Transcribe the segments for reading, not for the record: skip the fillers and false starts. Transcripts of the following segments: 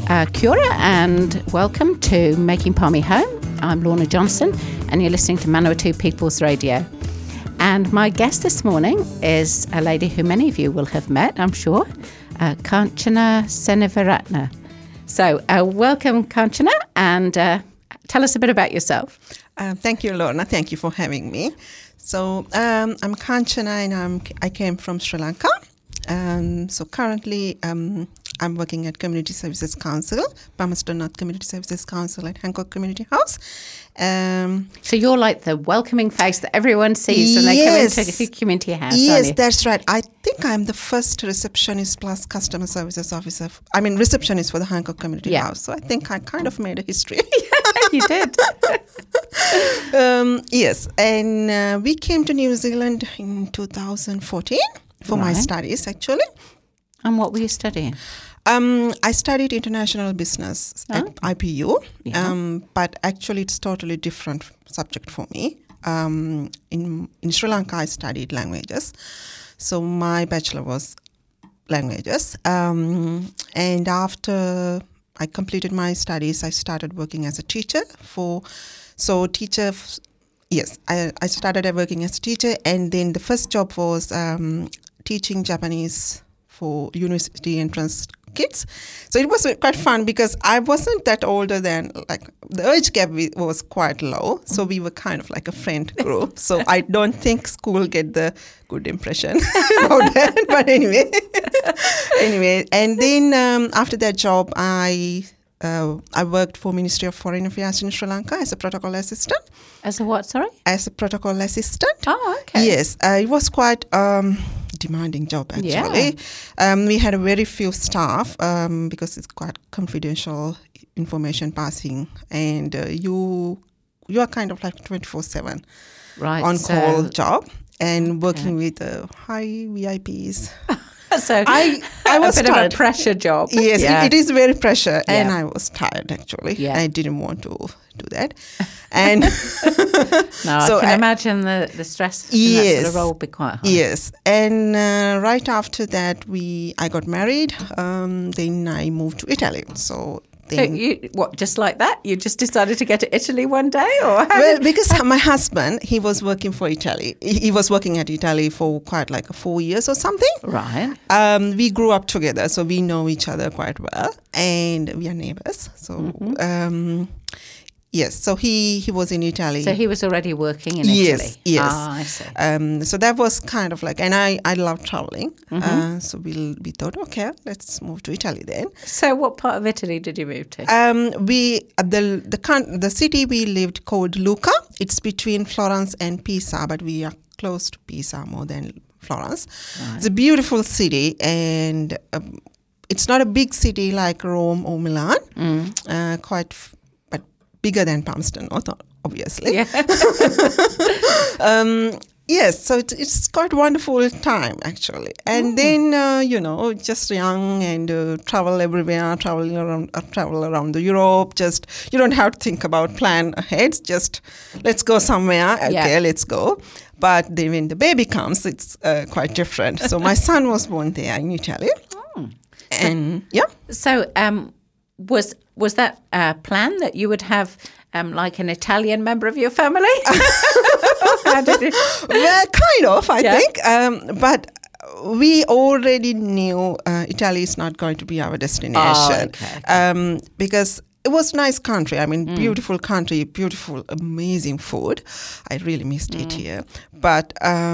Kia ora and welcome to Making Palmy Home. I'm Lorna Johnson and you're listening to Manawatu People's Radio. And my guest this morning is a lady who many of you will have met, I'm sure, Kanchana Seneviratne. So welcome, Kanchana, and tell us a bit about yourself. Thank you, Lorna. Thank you for having me. So I'm Kanchana and I came from Sri Lanka. So currently I'm working at Community Services Council, Palmerston North Community Services Council at Hancock Community House. So you're like the welcoming face that everyone sees when they come into the community house, Yes, that's right. I think I'm the first receptionist plus customer services officer. Receptionist for the Hancock Community House. So I think I kind of made a history. You did. Yes, and we came to New Zealand in 2014 for my studies, actually. And what were you studying? I studied international business at IPU, but actually it's totally different subject for me. In Sri Lanka, I studied languages. So my bachelor was languages. And after I completed my studies, I started working as a teacher I started working as a teacher, and then the first job was teaching Japanese for university entrance kids. So it was quite fun because I wasn't that older than, the age gap was quite low. So we were kind of like a friend group. So I don't think school get the good impression about that. But anyway. And then after that job, I worked for Ministry of Foreign Affairs in Sri Lanka as a protocol assistant. As a what, sorry? As a protocol assistant. Oh, okay. Yes, it was quite demanding job, actually. Yeah. We had a very few staff because it's quite confidential information passing, and you are kind of like 24/7 on-call job and working with high VIPs. So I was a bit tired. of a pressure job. Yes, it is very pressure, and I was tired, actually. Yeah. I didn't want to do that. And I can imagine the stress in that sort of role would be quite high. Yes, and right after that, I got married. Then I moved to Italy. So you, just like that? You just decided to go to Italy one day? Or because my husband, he was working for Italy. He was working at Italy for quite 4 years or something. Right. We grew up together, so we know each other quite well. And we are neighbors. So, yes, so he was in Italy. So he was already working in Italy? Yes. Ah, I see. So that was kind of and I love traveling. So we thought, okay, let's move to Italy then. So what part of Italy did you move to? The city we lived called Lucca. It's between Florence and Pisa, but we are close to Pisa more than Florence. Right. It's a beautiful city, and it's not a big city like Rome or Milan. But bigger than Palmerston North, obviously. Yeah. Yes, so it's quite a wonderful time, actually. And then, just young and travel everywhere, travel around Europe. Just, you don't have to think about plan ahead. Just, let's go somewhere. Okay, let's go. But then when the baby comes, it's quite different. So my son was born there in Italy. And, So was that a plan that you would have like an Italian member of your family? How did it? Well, kind of, I think. But we already knew Italy is not going to be our destination. Okay. Because it was a nice country. Beautiful country, beautiful, amazing food. I really missed it here. But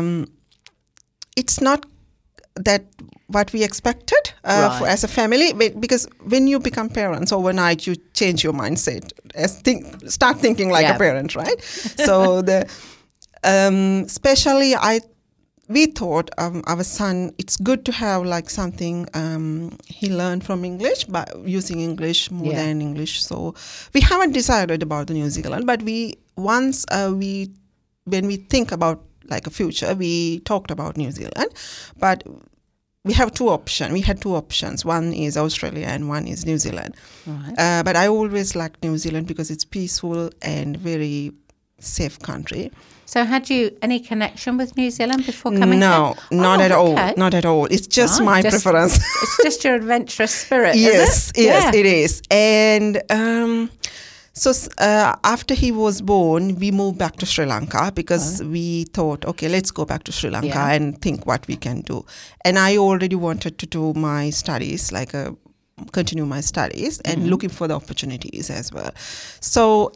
it's not that what we expected as a family, because when you become parents overnight, you change your mindset, start thinking like a parent, right? So especially we thought our son, it's good to have something he learned from English, but using English more than English. So we haven't decided about the New Zealand, but when we think about a future, we talked about New Zealand, but we have two options. We had two options. One is Australia and one is New Zealand. Right. But I always liked New Zealand because it's peaceful and very safe country. So had you any connection with New Zealand before coming No, here? not at all. Okay. Not at all. It's just Right, my preference. It's just your adventurous spirit, Yes, is it? yes, Yeah. it is. And after he was born, we moved back to Sri Lanka because we thought, okay, let's go back to Sri Lanka Yeah. and think what we can do. And I already wanted to do my studies, continue my studies and looking for the opportunities as well. So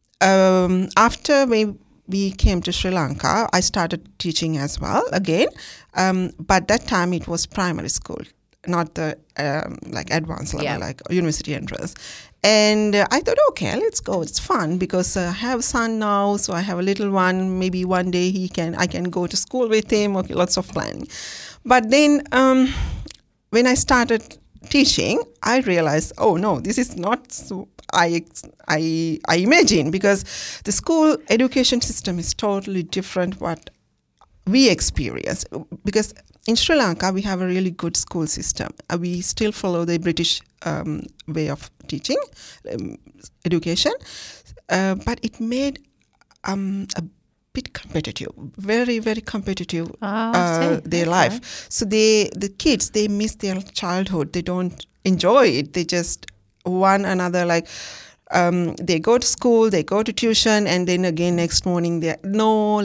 after we came to Sri Lanka, I started teaching as well again. But that time it was primary school, not the advanced level, Yeah. like university entrance. And I thought, okay, let's go. It's fun because I have a son now, so I have a little one. Maybe one day I can go to school with him. Okay, lots of planning. But then when I started teaching, I realized, oh no, this is not so I imagine, because the school education system is totally different what we experience. Because in Sri Lanka, we have a really good school system. We still follow the British way of teaching, education, but it made a bit competitive, very, very competitive, their life. So the kids, they miss their childhood. They don't enjoy it. They just one another, they go to school, they go to tuition, and then again next morning, no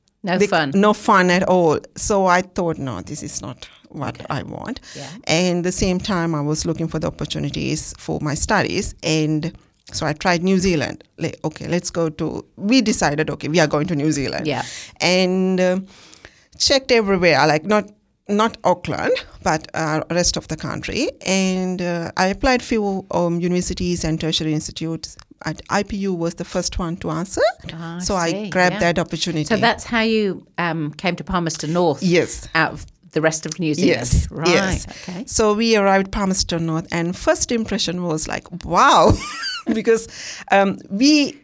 fun at all. So I thought, no, this is not what I want. Yeah. And at the same time, I was looking for the opportunities for my studies. And so I tried New Zealand. Okay, we decided, okay, we are going to New Zealand. Yeah. And checked everywhere, not Auckland, but rest of the country. And I applied few universities and tertiary institutes. At IPU was the first one to answer. So I grabbed that opportunity. So that's how you came to Palmerston North. Yes. Out of the rest of New Zealand. Yes. Right. Yes. Okay. So we arrived Palmerston North, and first impression was like, wow, because when we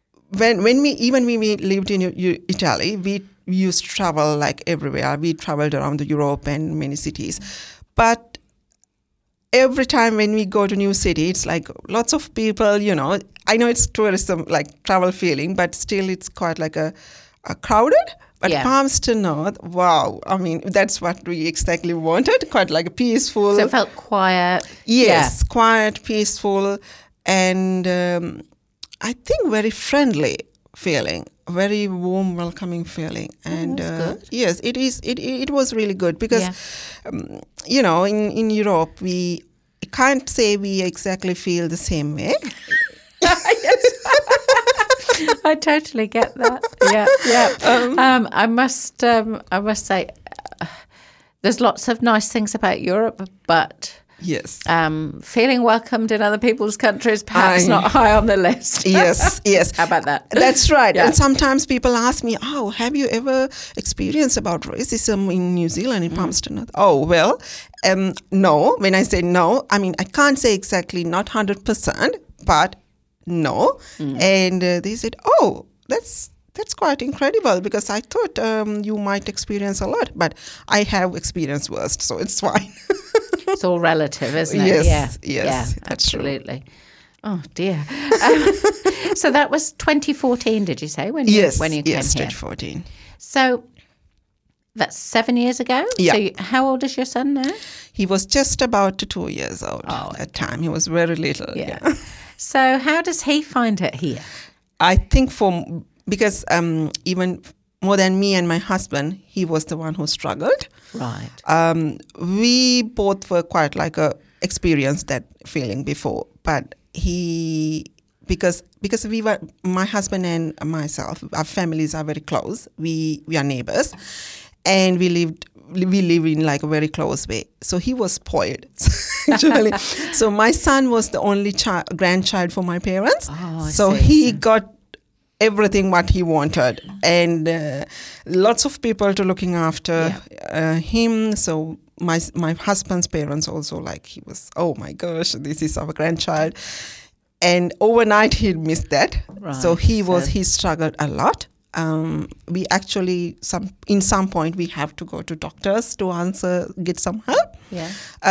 lived in Italy, we used to travel like everywhere. We traveled around Europe and many cities, but every time when we go to new city, it's like lots of people. I know it's tourism, like travel feeling, but still it's quite like a crowded. But Palmerston North, wow! I mean, that's what we exactly wanted. Quite like a peaceful. So it felt quiet. Yes, quiet, peaceful, and I think very friendly feeling, very warm, welcoming feeling. And good. Yes, it is. It was really good because, in Europe we can't say we exactly feel the same way. I totally get that. Yeah. I must say, there's lots of nice things about Europe, but yes, feeling welcomed in other people's countries perhaps not high on the list. Yes. How about that? That's right. Yeah. And sometimes people ask me, "Oh, have you ever experienced about racism in New Zealand, in Palmerston North?" Oh, well, no. When I say no, I mean I can't say exactly not 100%, but no. And they said, "Oh, that's quite incredible, because I thought you might experience a lot, but I have experienced worst, so it's fine." It's all relative, isn't it? Yes, Yeah, that's absolutely. True. Oh dear. So that was 2014, did you say? When you came here? Yes, 2014. So that's 7 years ago? Yeah. So how old is your son now? He was just about 2 years old at that time. He was very little. Yeah. So how does he find it here? I think because even more than me and my husband, he was the one who struggled. Right. We both were quite experienced that feeling before, but because my husband and myself, our families are very close. We are neighbors, and we live in a very close way. So he was spoiled, actually. So my son was the only grandchild for my parents. Oh, so he got everything what he wanted, and lots of people to looking after him. So my husband's parents also, he was, oh my gosh, this is our grandchild. And overnight he missed that. Right. So he struggled a lot. We actually in some point we have to go to doctors to get some help. Yeah.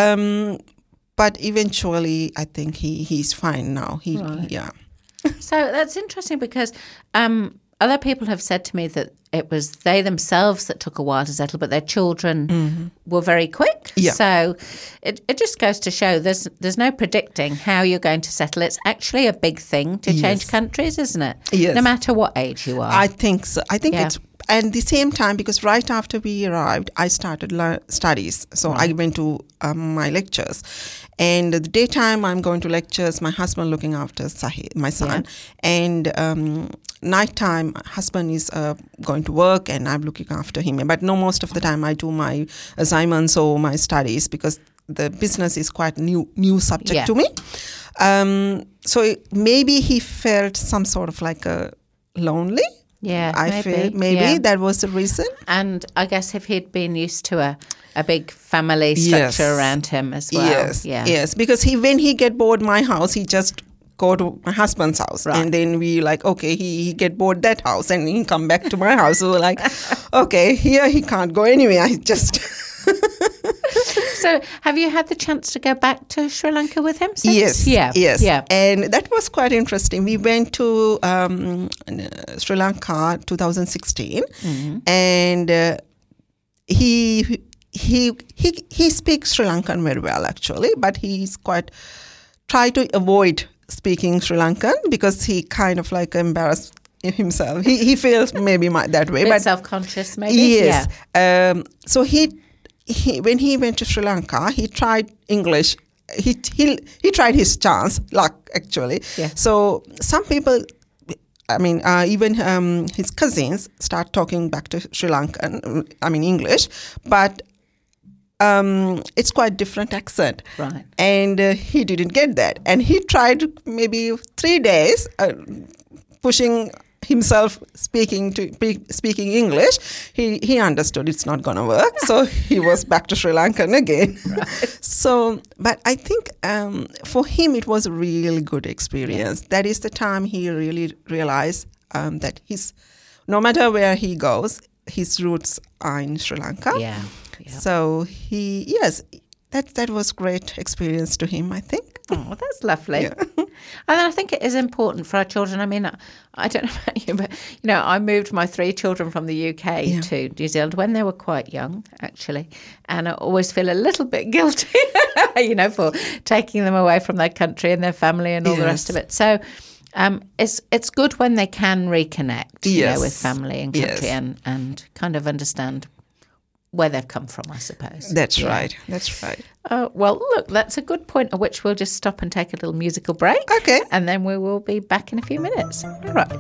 But eventually I think he's fine now. So that's interesting because other people have said to me that it was they themselves that took a while to settle, but their children were very quick. Yeah. So it just goes to show there's no predicting how you're going to settle. It's actually a big thing to change countries, isn't it? Yes. No matter what age you are. I think so. I think Yeah. it's, and the same time, because right after we arrived, I started studies. So I went to my lectures. And the daytime, I'm going to lectures, my husband looking after Sahid, my son. And nighttime, husband is going to work and I'm looking after him. But no, most of the time I do my assignments or my studies because the business is quite new subject to me. So maybe he felt some sort of like a lonely. Yeah, I feel maybe that was the reason. And I guess if he'd been used to a big family structure around him as well. Yes, because when he get bored my house, he just go to my husband's house. Right. And then we like, okay, he get bored that house and he come back to my house. So like, okay, here he can't go anywhere. I just... So have you had the chance to go back to Sri Lanka with him since? Yes. And that was quite interesting. We went to Sri Lanka 2016 and he speaks Sri Lankan very well actually, but he's quite try to avoid speaking Sri Lankan because he kind of like embarrassed himself. He feels maybe that way. But self-conscious maybe? Yes. Yeah. So he when he went to Sri Lanka, he tried English. He tried his chance, luck actually. Yeah. So some people, I mean, even his cousins start talking back to Sri Lankan, English, but it's quite different accent. Right. And he didn't get that. And he tried maybe 3 days pushing himself speaking English. He understood it's not going to work. So he was back to Sri Lankan again. Right. So, but I think for him it was a really good experience. That is the time he really realized that no matter where he goes, his roots are in Sri Lanka. Yeah. So that was great experience to him, I think. Oh, that's lovely. Yeah. And I think it is important for our children. I mean, I don't know about you, but, I moved my 3 children from the UK to New Zealand when they were quite young, actually. And I always feel a little bit guilty, for taking them away from their country and their family and all the rest of it. So it's good when they can reconnect, with family and country and kind of understand where they've come from, I suppose. That's right. That's right. Well, look, that's a good point at which we'll just stop and take a little musical break. Okay. And then we will be back in a few minutes. All right.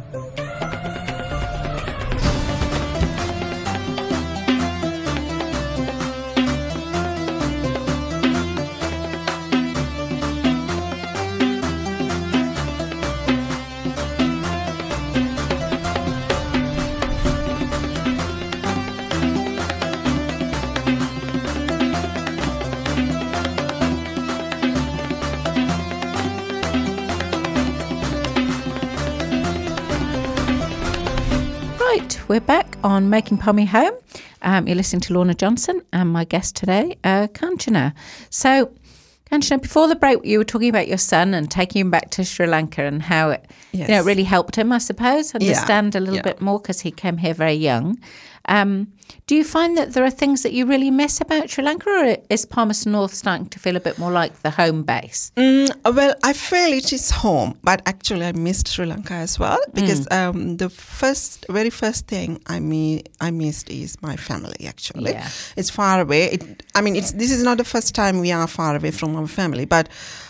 We're back on Making Palmy Home. You're listening to Lorna Johnson and my guest today, Kanchana. So, Kanchana, before the break, you were talking about your son and taking him back to Sri Lanka and how it, it really helped him, I suppose, understand a little bit more because he came here very young. Do you find that there are things that you really miss about Sri Lanka, or is Palmerston North starting to feel a bit more like the home base? Well, I feel it is home, but actually I missed Sri Lanka as well because the very first thing I missed is my family. Actually, it's far away. This is not the first time we are far away from our family, but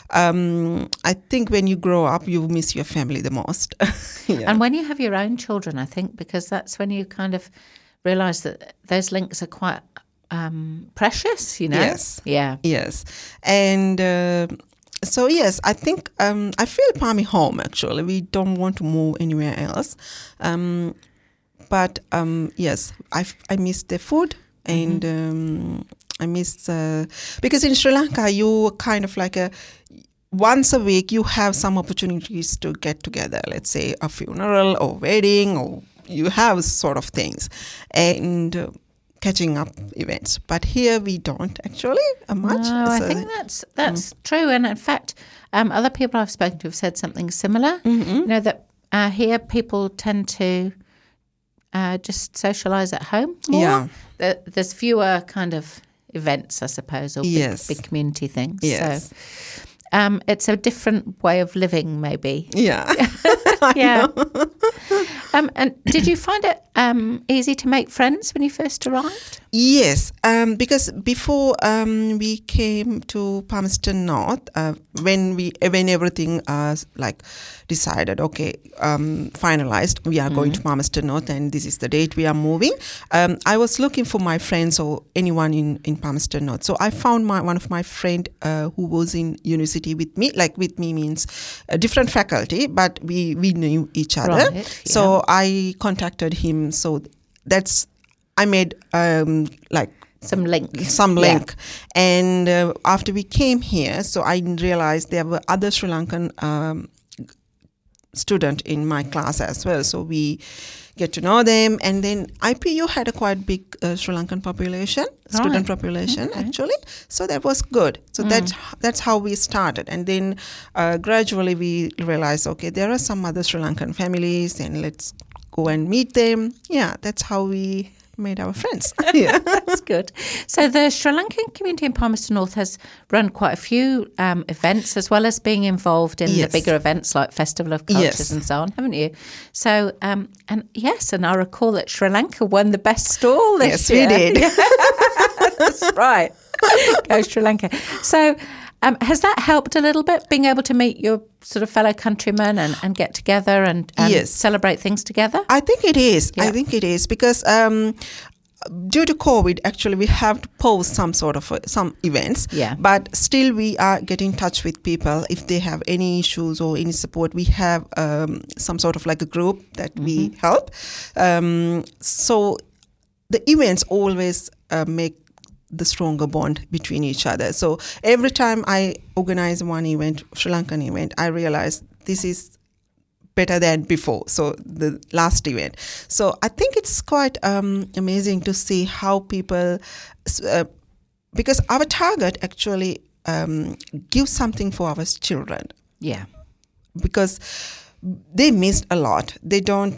I think when you grow up, you miss your family the most. And when you have your own children, I think, because that's when you kind of realise that those links are quite precious, Yes. Yeah. Yes. And so, yes, I think I feel Palmy home, actually. We don't want to move anywhere else. But, yes, I miss the food and I miss... because in Sri Lanka, you kind of like once a week, you have some opportunities to get together, let's say a funeral or wedding, or you have sort of things and catching up events. But here we don't actually much. No, I think that's true. And in fact, other people I've spoken to have said something similar. That here people tend to just socialise at home more? Yeah. There's fewer kind of events, I suppose, or big community things. Yes. So it's a different way of living, maybe. Yeah. Yeah. And did you find it easy to make friends when you first arrived? Yes, because before we came to Palmerston North, when everything decided, okay, finalized, we are going to Palmerston North, and this is the date we are moving. I was looking for my friends or anyone in Palmerston North. So I found one of my friend who was in university with me. Like with me means a different faculty, but we knew each other. Right, yeah. So I contacted him. So I made some link. And after we came here, so I realized there were other Sri Lankan student in my class as well. So we get to know them, and then IPU had a quite big Sri Lankan population, student population actually. So that was good. So that's how we started, and then gradually we realized, okay, there are some other Sri Lankan families, and let's go and meet them. Yeah, that's how we made our friends. Yeah, that's good. So the Sri Lankan community in Palmerston North has run quite a few events, as well as being involved in the bigger events like Festival of Cultures and so on, haven't you? So and I recall that Sri Lanka won the best stall this year. Yes, we did. That's right. Go Sri Lanka. So has that helped a little bit, being able to meet your sort of fellow countrymen and get together and celebrate things together? I think it is. Yeah. I think it is because due to COVID, actually, we have to pause some sort of some events. Yeah. But still, we are getting in touch with people if they have any issues or any support. We have some sort of like a group that we help. So the events always make the stronger bond between each other. So every time I organize one event, Sri Lankan event, I realize this is better than before. So the last event. So I think it's quite amazing to see how people, because our target actually gives something for our children. Yeah. Because they missed a lot. They don't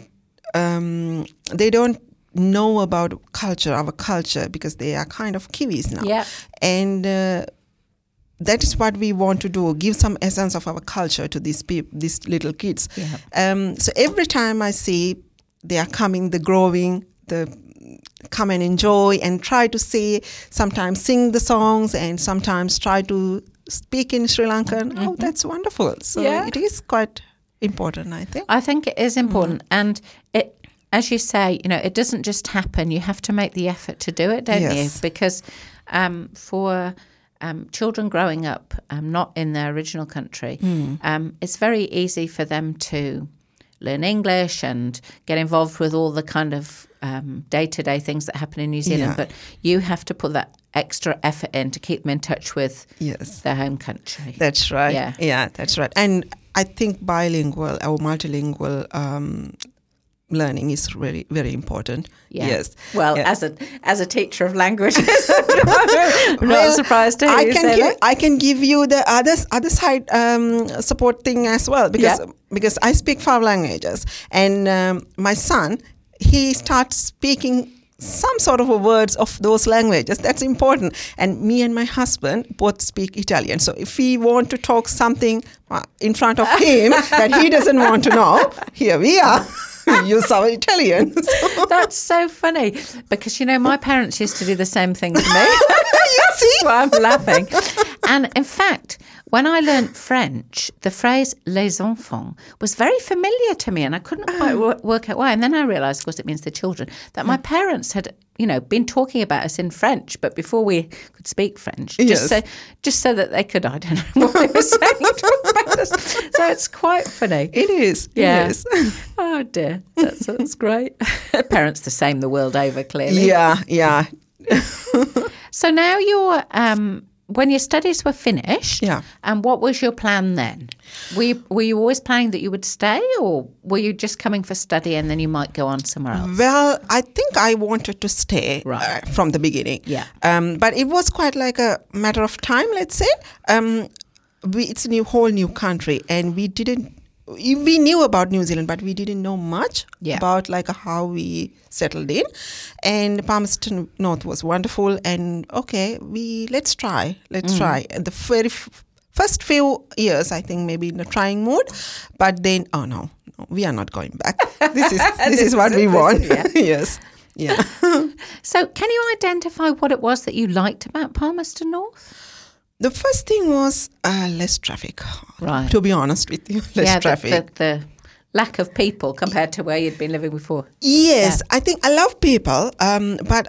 know about our culture, because they are kind of Kiwis now. Yeah. And that is what we want to do, give some essence of our culture to these little kids. Yeah. So every time I see they are coming, they're growing, they come and enjoy and try to say, sometimes sing the songs and sometimes try to speak in Sri Lankan. Oh, that's wonderful. So it is quite important, I think. I think it is important. And it, as you say, it doesn't just happen. You have to make the effort to do it, don't you? Because for children growing up not in their original country, it's very easy for them to learn English and get involved with all the kind of day-to-day things that happen in New Zealand. But you have to put that extra effort in to keep them in touch with their home country. That's right. Yeah, that's right. And I think bilingual or multilingual learning is really very important. Yeah. Yes. Well, as a teacher of languages, I'm not surprised to hear you say that. I can give you the other side support thing as well, because I speak 5 languages, and my son, he starts speaking some sort of words of those languages. That's important. And me and my husband both speak Italian. So if we want to talk something in front of him that he doesn't want to know, here we are. We use our Italian. That's so funny, because my parents used to do the same thing to me. You see? Well, I'm laughing. And in fact, when I learnt French, the phrase les enfants was very familiar to me, and I couldn't quite work out why. And then I realised, of course, it means the children, that my parents had, been talking about us in French, but before we could speak French, just so that they could, I don't know what they were saying about us. So it's quite funny. It is. Yeah. It is. Oh dear, that's great. Parents the same the world over, clearly. Yeah. So now you're, when your studies were finished, and what was your plan then? Were you always planning that you would stay, or were you just coming for study and then you might go on somewhere else? Well, I think I wanted to stay from the beginning. Yeah. But it was quite like a matter of time, let's say. It's a whole new country, and we didn't we knew about New Zealand, but we didn't know much Yeah. about like how we settled in. And Palmerston North was wonderful. And okay, let's try. And the very first few years, I think maybe in a trying mood, but then no, we are not going back. This is what we want. Yes. Yeah. So can you identify what it was that you liked about Palmerston North? The first thing was less traffic. Right. To be honest with you, less traffic. The lack of people compared to where you'd been living before. Yes, I think I love people, but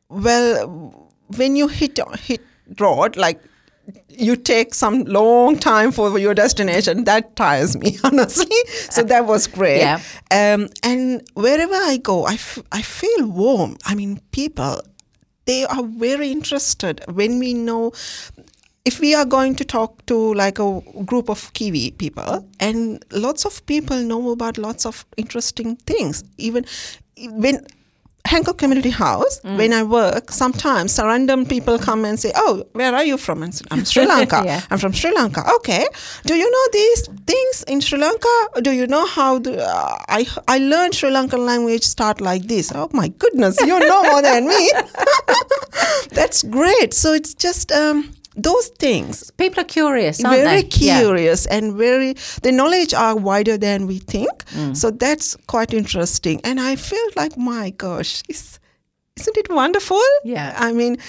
when you hit road, like you take some long time for your destination, that tires me, honestly. So that was great. Yeah. And wherever I go, I feel warm. I mean, people, they are very interested when we know. If we are going to talk to like a group of Kiwi people, and lots of people know about lots of interesting things. Even when Hancock Community House, when I work, sometimes random people come and say, "Oh, where are you from?" And say, "I'm Sri Lanka. Yeah. I'm from Sri Lanka." Okay. Do you know these things in Sri Lanka? Do you know how I learned Sri Lankan language start like this? Oh my goodness, you know more than me. That's great. So it's just those things. People are curious, aren't Very they? Yeah. curious and the knowledge are wider than we think. So that's quite interesting. And I feel like, my gosh, isn't it wonderful? Yeah. I mean,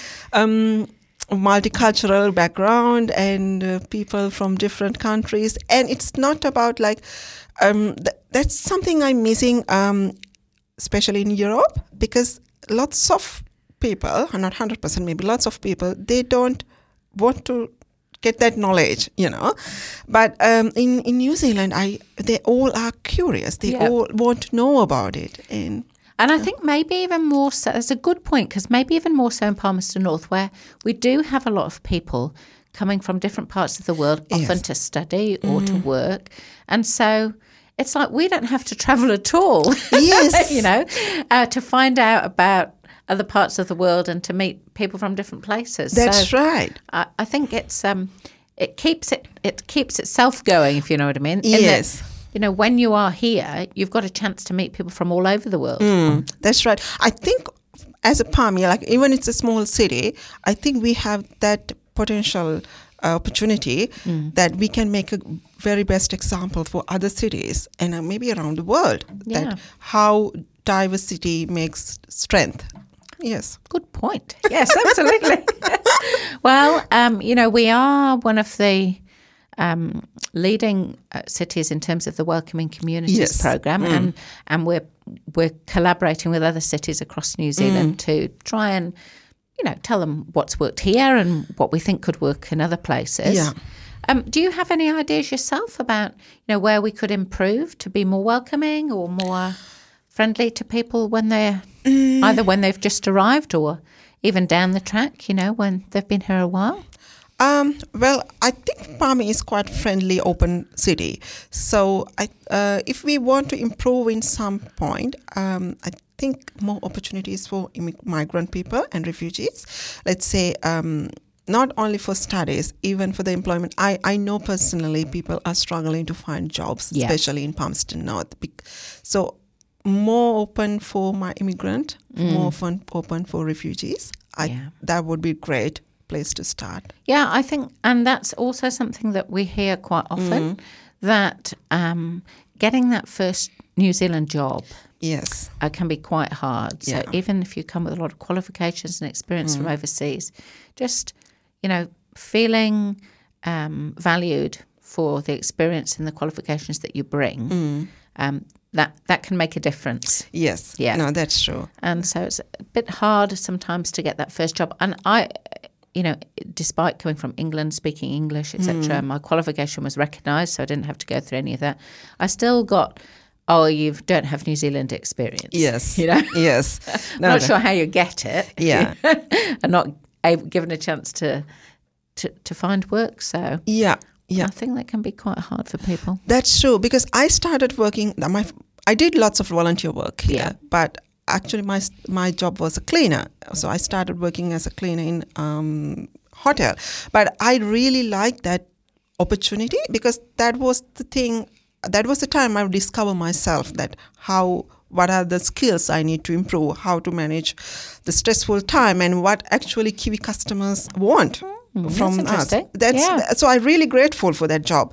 multicultural background and people from different countries. And it's not about like, that's something I'm missing, especially in Europe, because lots of people, not 100%, maybe lots of people, they don't want to get that knowledge, But in New Zealand, they all are curious. They all want to know about it. And I think maybe even more so, that's a good point, because maybe even more so in Palmerston North, where we do have a lot of people coming from different parts of the world, often to study or to work. And so it's like we don't have to travel at all, yes, to find out about other parts of the world and to meet people from different places. That's right. I think it's it keeps itself going, if you know what I mean. Yes. In that, when you are here, you've got a chance to meet people from all over the world. That's right. I think as a Palmy, like even it's a small city, I think we have that potential opportunity that we can make a very best example for other cities and maybe around the world. Yeah. That how diversity makes strength. Yes. Good point. Yes, absolutely. Well, we are one of the leading cities in terms of the Welcoming Communities program, and we're collaborating with other cities across New Zealand to try and tell them what's worked here and what we think could work in other places. Yeah. Do you have any ideas yourself about where we could improve to be more welcoming or more friendly to people when they're either when they've just arrived or even down the track, when they've been here a while? Well, I think Palmy is quite friendly, open city. So if we want to improve in some point, I think more opportunities for migrant people and refugees. Let's say not only for studies, even for the employment. I know personally people are struggling to find jobs, especially in Palmerston North. So more open for my immigrant, more open for refugees. That would be a great place to start. Yeah, I think, and that's also something that we hear quite often, that getting that first New Zealand job can be quite hard. So even if you come with a lot of qualifications and experience from overseas, just, feeling valued for the experience and the qualifications that you bring, that can make a difference. Yes. Yeah. No, that's true. And so it's a bit hard sometimes to get that first job. And I, despite coming from England, speaking English, etc., my qualification was recognised, so I didn't have to go through any of that. I still got, you don't have New Zealand experience. Yes. Yes. I'm not sure how you get it. Yeah. And not given a chance to find work. So yeah. I think that can be quite hard for people. That's true, because I started working, I did lots of volunteer work here, but actually my job was a cleaner. So I started working as a cleaner in hotel. But I really liked that opportunity because that was the thing that was the time I discovered myself that what are the skills I need to improve, how to manage the stressful time, and what actually Kiwi customers want from us. So I'm really grateful for that job.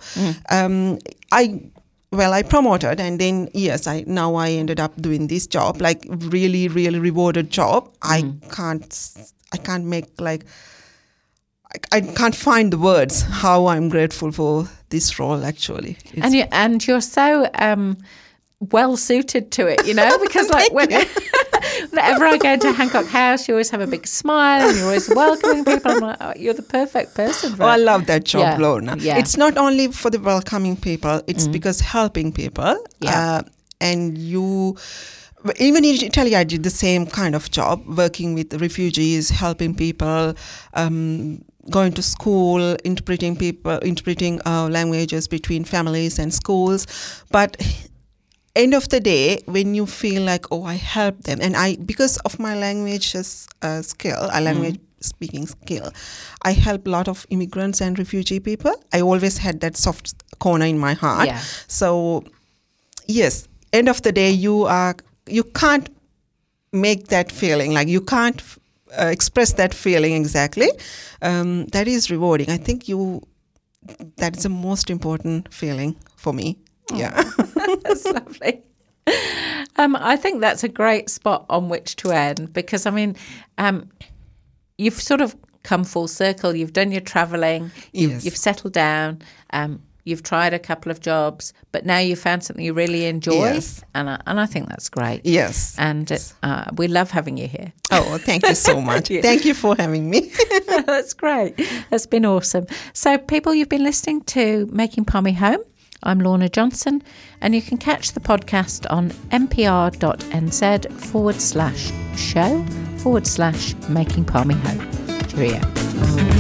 I promoted, and then now I ended up doing this job, like really, really rewarded job. I can't make I can't find the words how I'm grateful for this role actually. And you're so well suited to it, because whenever I go into Hancock House, you always have a big smile and you're always welcoming people. I'm like, oh, you're the perfect person for it. I love that job, Lorna. Yeah. It's not only for the welcoming people, it's because helping people. Yeah. And even in Italy, I did the same kind of job, working with refugees, helping people, going to school, interpreting languages between families and schools. But end of the day, when you feel like, I helped them, and because of my language speaking skill, I help a lot of immigrants and refugee people. I always had that soft corner in my heart. Yeah. So, yes, end of the day, you can't make that feeling, like you can't express that feeling exactly. That is rewarding. I think that's the most important feeling for me. Yeah. That's lovely. I think that's a great spot on which to end, because you've sort of come full circle. You've done your travelling. You've settled down. You've tried a couple of jobs, but now you've found something you really enjoy. Yes. And I think that's great. Yes. And we love having you here. Oh, thank you so much. Thank you for having me. That's great. That's been awesome. So people, you've been listening to Making Palmy Home. I'm Lorna Johnson, and you can catch the podcast on mpr.nz/show/Making Palmy Home. Cheerio.